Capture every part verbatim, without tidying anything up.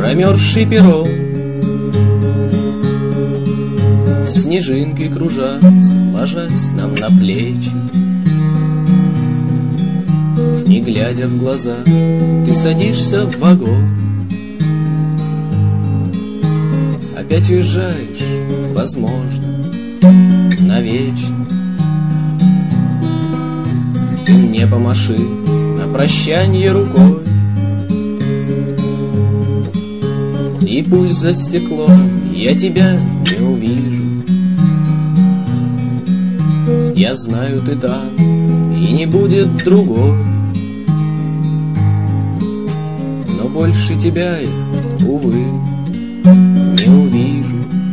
промерзший перрон. Снежинки кружатся, ложась нам на плечи. Не глядя в глаза, ты садишься в вагон. Опять уезжаешь, возможно, навечно. Ты мне помаши на прощанье рукой, и пусть за стеклом я тебя не увижу. Я знаю, ты там, и не будет другой. Но больше тебя я, увы, не увижу.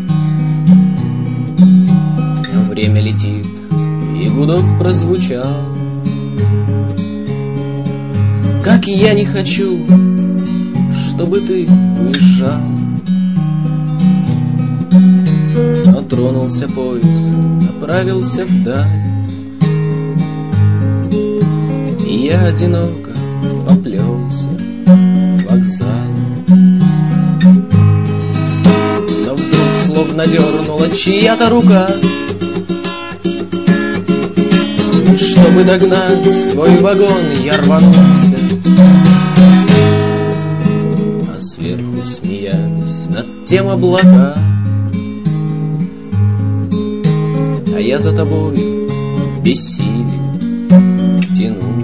Но время летит, и гудок прозвучал. Как я не хочу, чтобы ты уезжал. Но тронулся поезд, направился вдаль, и я одиноко поплелся к вокзалу. Но вдруг словно дернула чья-то рука, чтобы догнать твой вагон, я рванулся. А сверху смеялись над тем облака, а я за тобой в бессилии тяну.